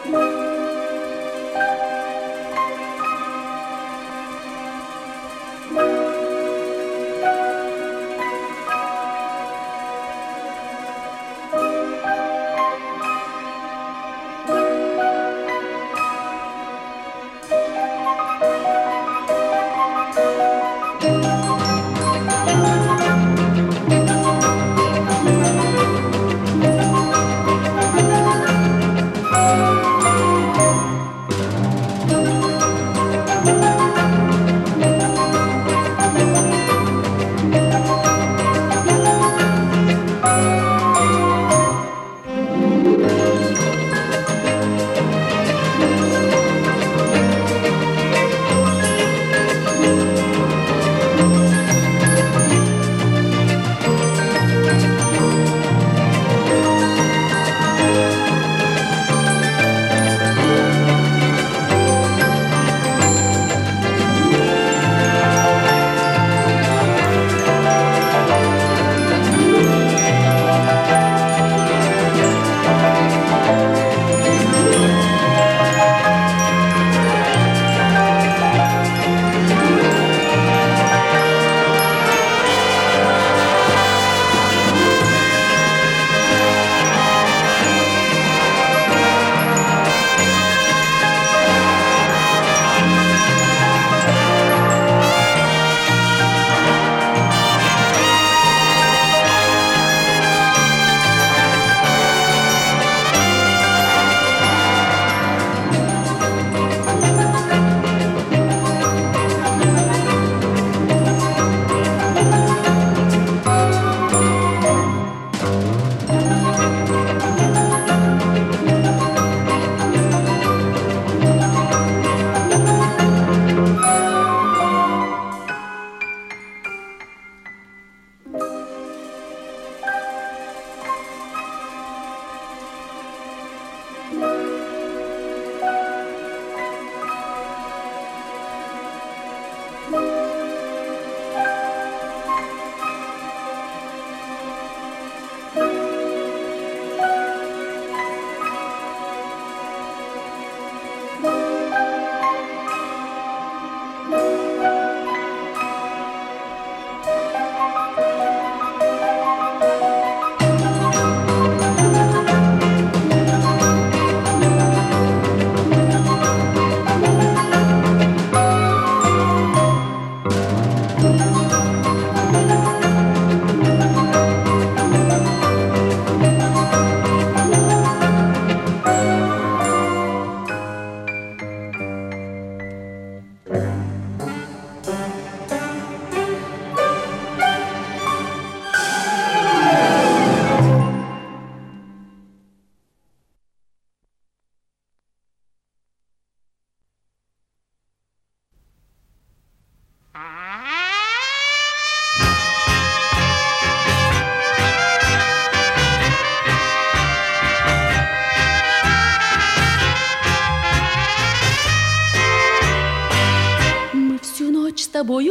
тобою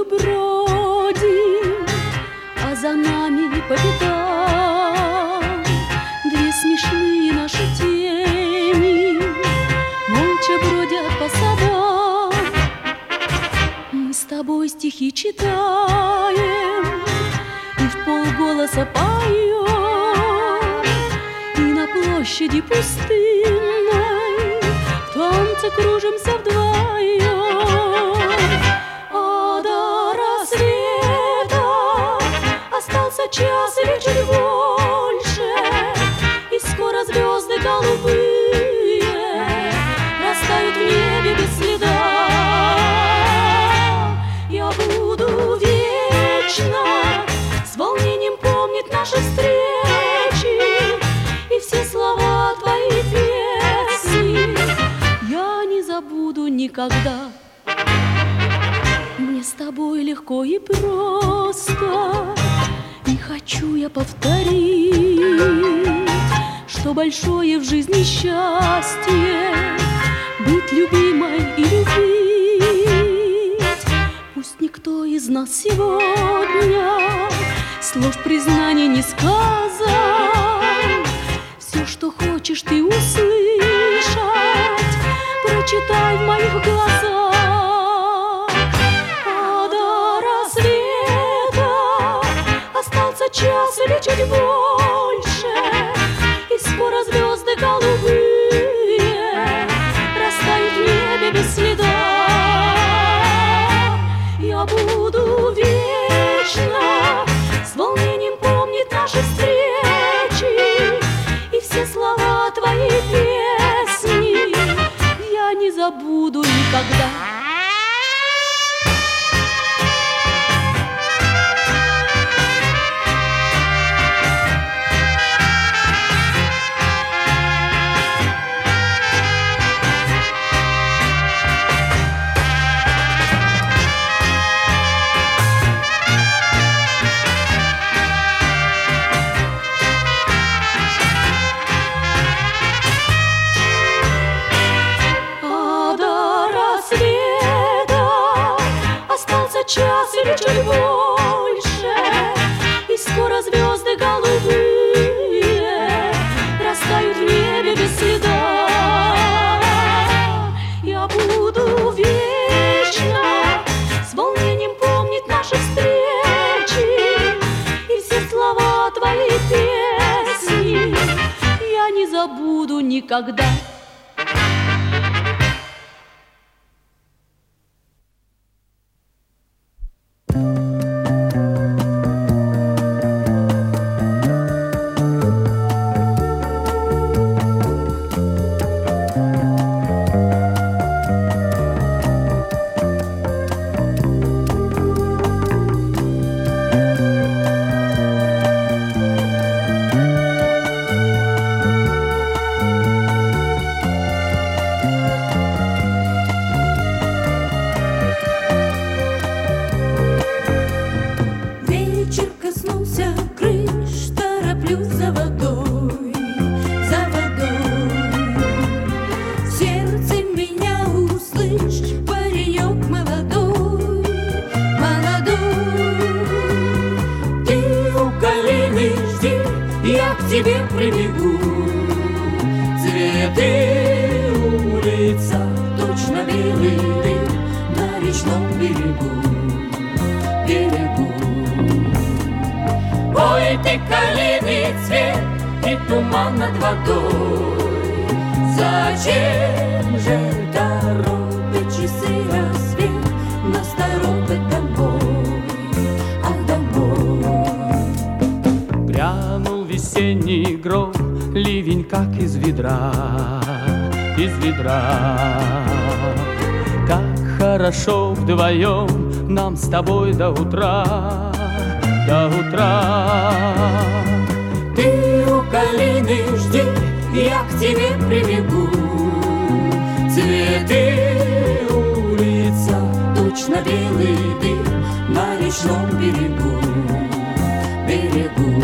бродим, а за нами по пятам две смешные наши тени, молча бродят по садам. Мы с тобой стихи читаем и в полголоса поем, и на площади пустынной в танце кружимся вдвоем. А до рассвета остался час или чуть больше, и скоро звезды голубые растают в небе без следа. Я буду вечно с волнением помнить наши встречи и все слова твоей песни я не забуду никогда. Мне с тобой легко и просто, не хочу я повторить, что большое в жизни счастье быть любимой и любить. Пусть никто из нас сегодня слов признаний не сказал, все, что хочешь ты услышать, забуду никогда. Час или чуть больше, и скоро звезды голубые растают в небе без следа. Я буду вечно с волнением помнить наши встречи и все слова твоей песни я не забуду никогда. Тебе прибегу, цветы улица, точно белый дым на речном берегу, берегу. Ой, ты калины цвет и туман над водой, зачем же торопят часы рассвет, нас торопят домой, ах, домой. Грянул весенний гром, ливень как из ведра, из ведра. Как хорошо вдвоем нам с тобой до утра, до утра. Ты у калины жди, я к тебе прибегу, цветы улица, точно белый дым на речном берегу, берегу.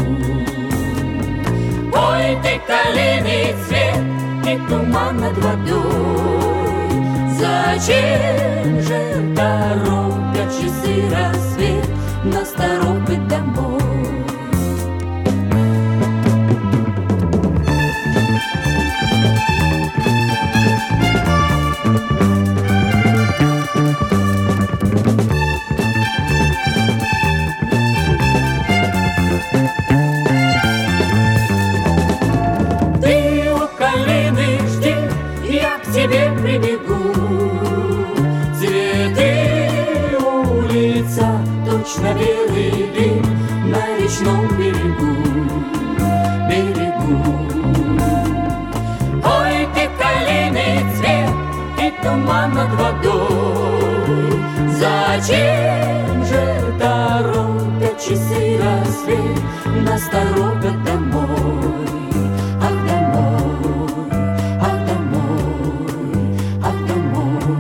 Ой, ты калины цвет и туман над водой, зачем же торопят часы рассвет, нас торопит домой. Тебе прибегу, цветы улица, точно белый дым на речном берегу, берегу. Ой, ты калины цвет и туман над водой, зачем же торопят часы рассвет, нас торопят домой, ах, домой, ах, домой, ах, домой.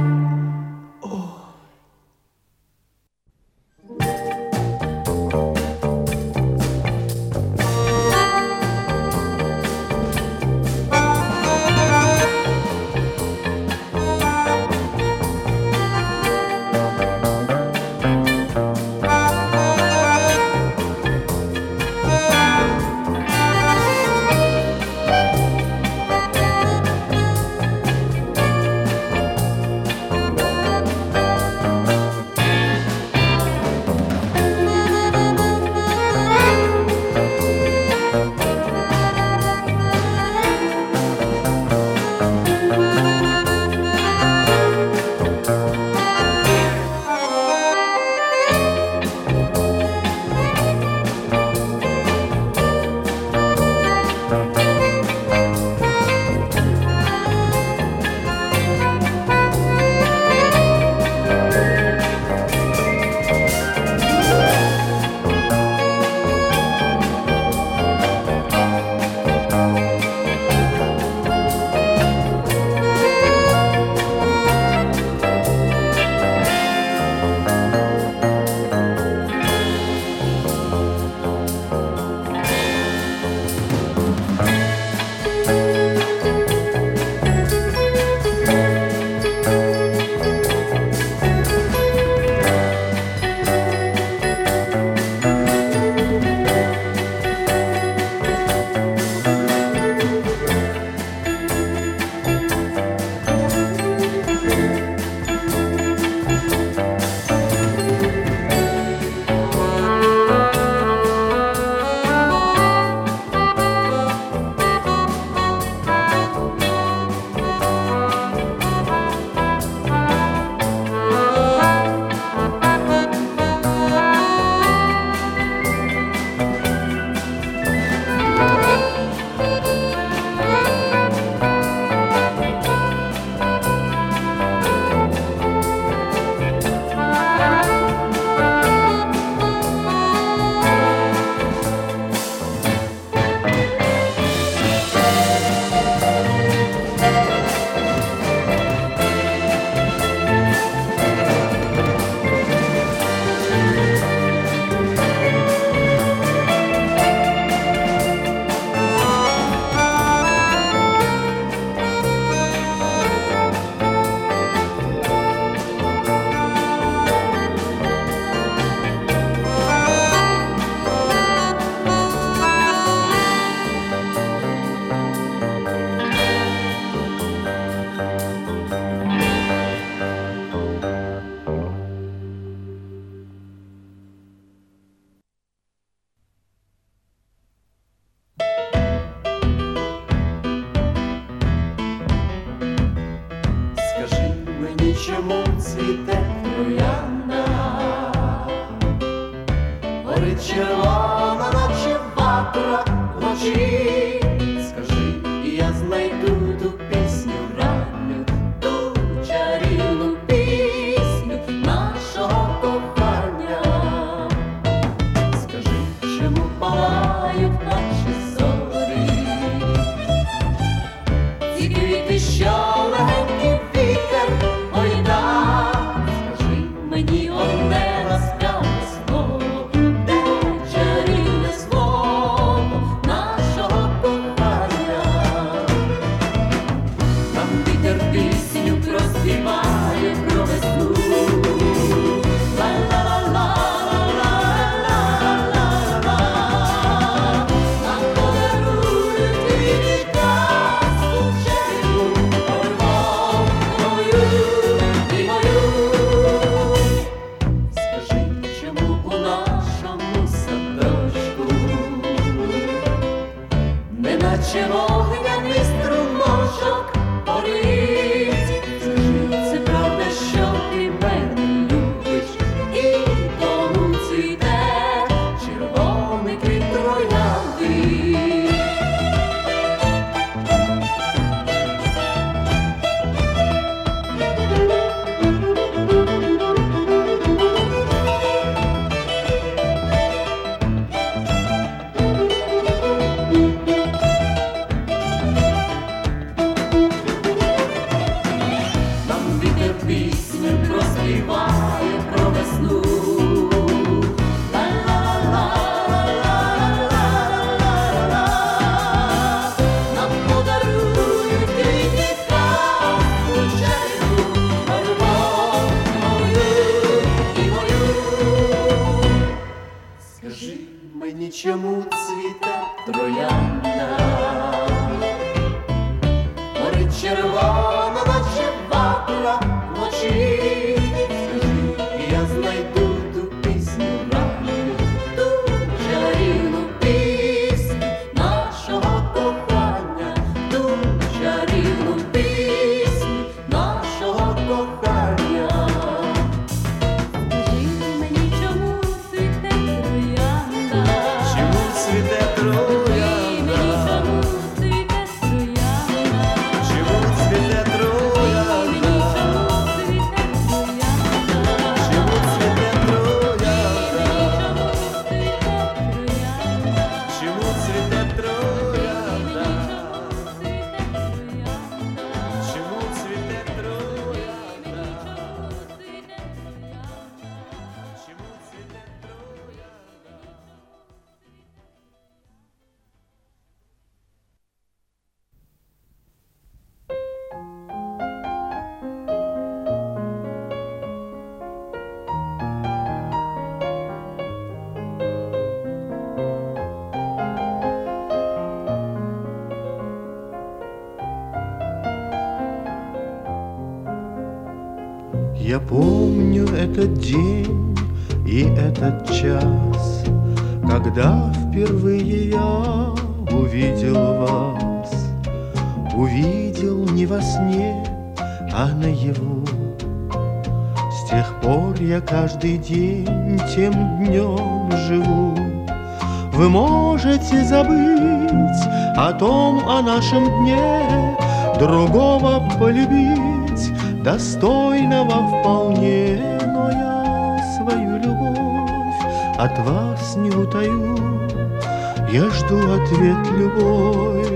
Я помню этот день и этот час, когда впервые я увидел вас. Увидел не во сне, а наяву. С тех пор я каждый день тем днем живу. Вы можете забыть о том, о нашем дне, другого полюбить, достойного вполне. Но я свою любовь от вас не утаю, я жду ответ любой.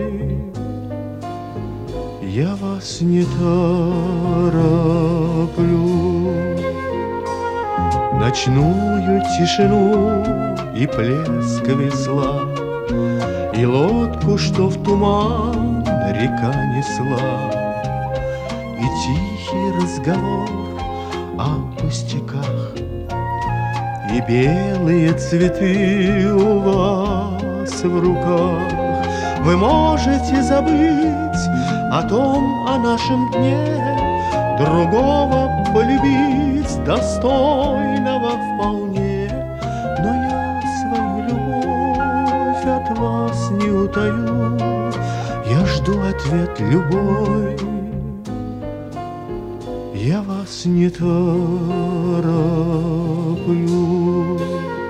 Я вас не тороплю. Ночную тишину и плеск весла, и лодку, что в туман река несла, и тихий разговор о пустяках, и белые цветы у вас в руках. Вы можете забыть о том, о нашем дне, другого полюбить, достойного вполне. Но я свою любовь от вас не утаю, я жду ответ любой. Я вас не тороплю.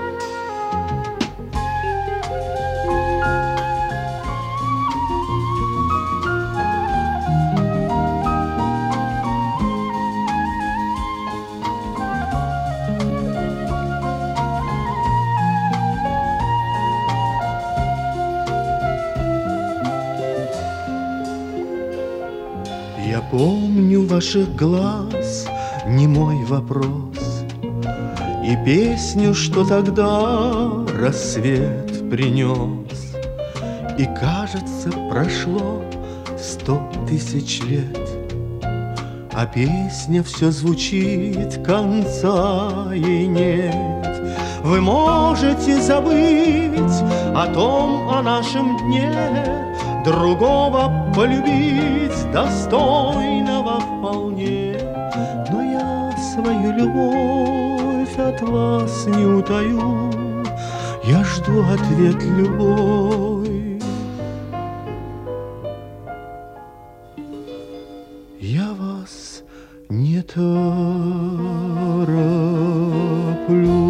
Я помню ваших глаз немой вопрос и песню, что тогда рассвет принес. И кажется, прошло 100 тысяч лет, а песня все звучит, конца ей нет. Вы можете забыть о том, о нашем дне, другого полюбить, достойного вполне. Но я свою любовь от вас не утаю, я жду ответ любой. Я вас не тороплю.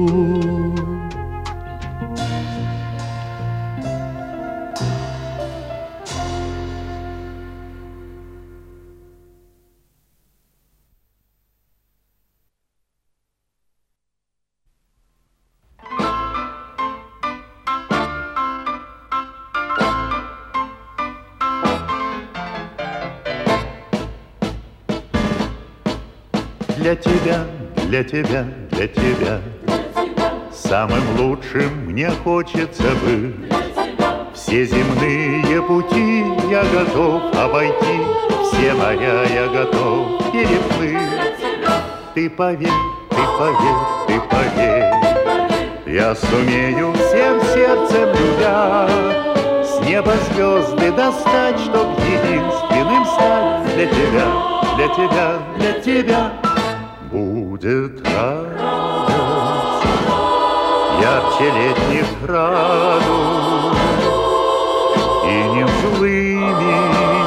Для тебя, для тебя, для тебя, самым лучшим мне хочется быть. Все земные пути я готов обойти, все моря я готов переплыть. Ты поверь, ты поверь, ты поверь, я сумею всем сердцем любя с неба звезды достать, чтоб единственным стать для тебя, для тебя, для тебя. Будет радость ярче летних радуг, и не злыми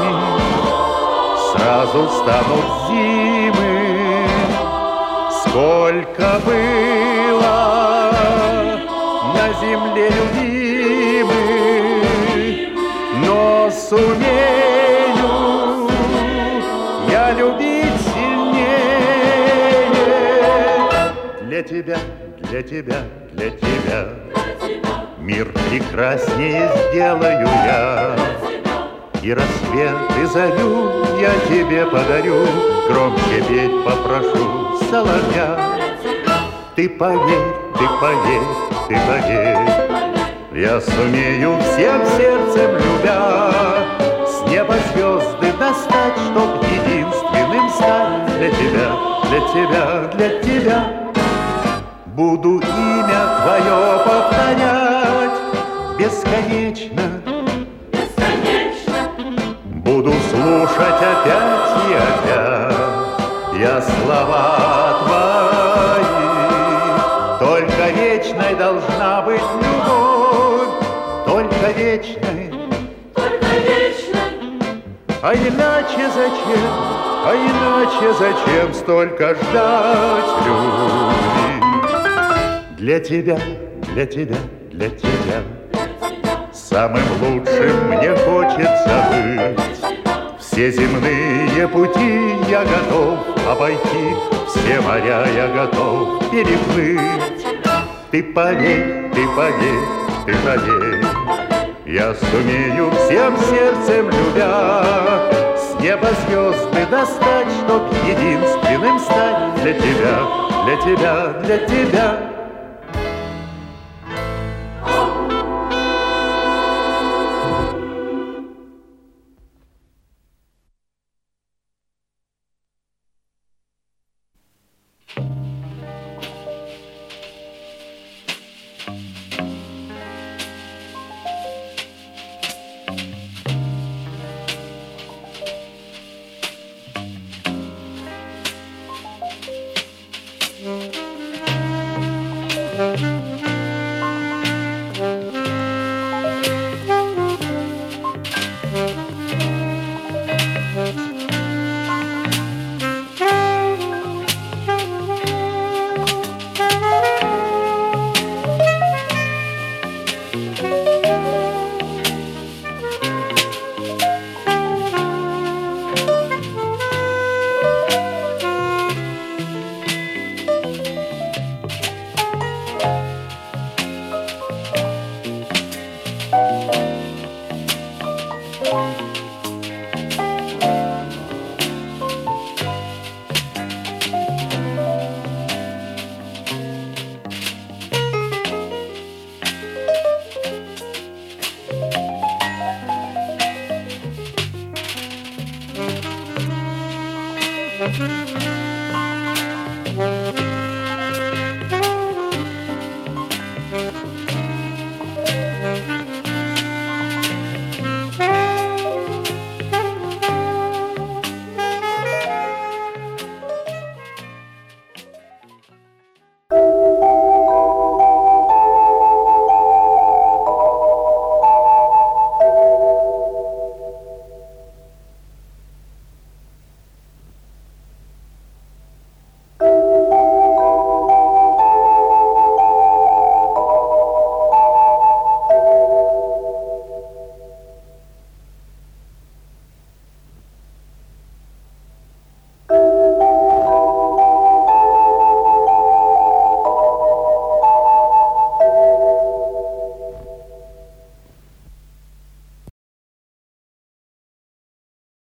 сразу станут зимы. Сколько было на земле любимых, но сумею я любить сильнее. Для тебя, для тебя, для тебя мир прекраснее сделаю я. И рассвет, и зарю я тебе подарю, громче петь попрошу соловья. Ты поверь, ты поверь, ты поверь, я сумею всем сердцем любя с неба звезды достать, чтоб единственным стать для тебя, для тебя, для тебя. Буду имя твое повторять бесконечно, бесконечно. Буду слушать опять и опять я слова А иначе зачем, а иначе зачем столько ждать любви? Для тебя, для тебя, для тебя самым лучшим мне хочется быть. Все земные пути я готов обойти, все моря я готов переплыть. Ты поверь, ты поверь, ты поверь, я сумею всем сердцем любя с неба звезды достать, чтоб единственным стать для тебя, для тебя, для тебя. Thank you.